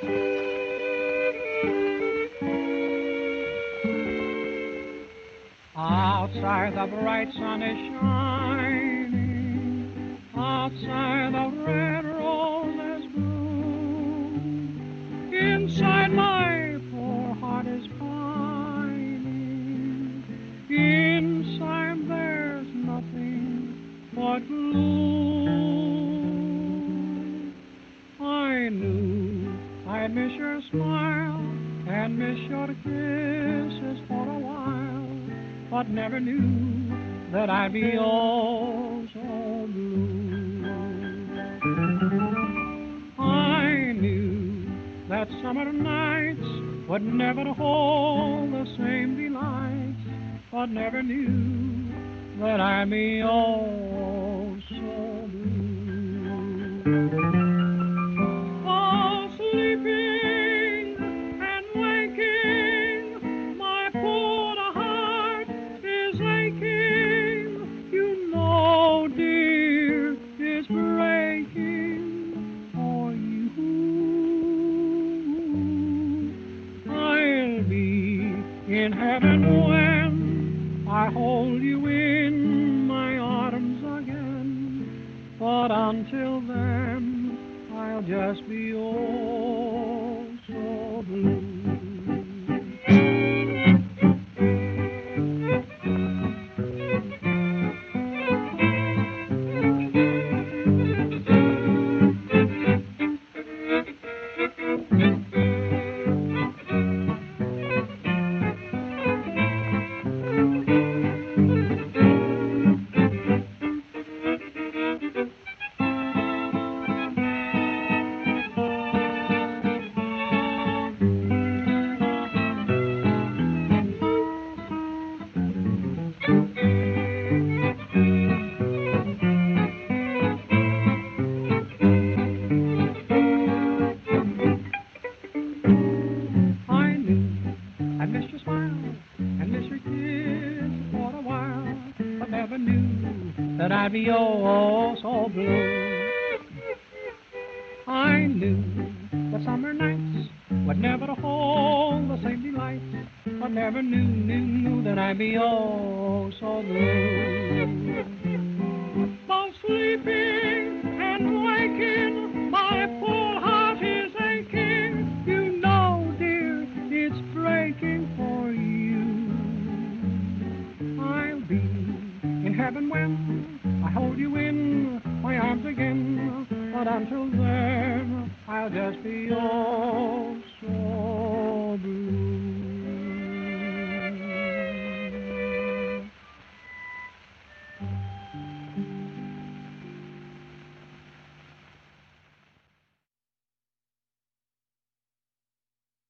Outside the bright sun is shining, outside the red roses bloom. Inside my poor heart is pining, inside there's nothing but gloom. I knew I'd miss your smile and miss your kisses for a while, but never knew that I'd be oh so blue. I knew that summer nights would never hold the same delights, but never knew that I'd be oh so blue. Oh, sleeping and waking, my poor heart is aching. You know, dear, it's breaking for you. I'll be in heaven when I hold you in my arms again. But until then, I'll just be oh so blue. I knew I missed your smile and miss your kiss for a while, but never knew that I'd be oh so blue. I knew that summer nights would never hold the same delight, but never knew that I'd be oh so blue. Both sleeping and waking, my poor heart is aching. You know, dear, it's breaking for you. I'll be in heaven when I hold you in my arms again. But until then, I'll just be oh so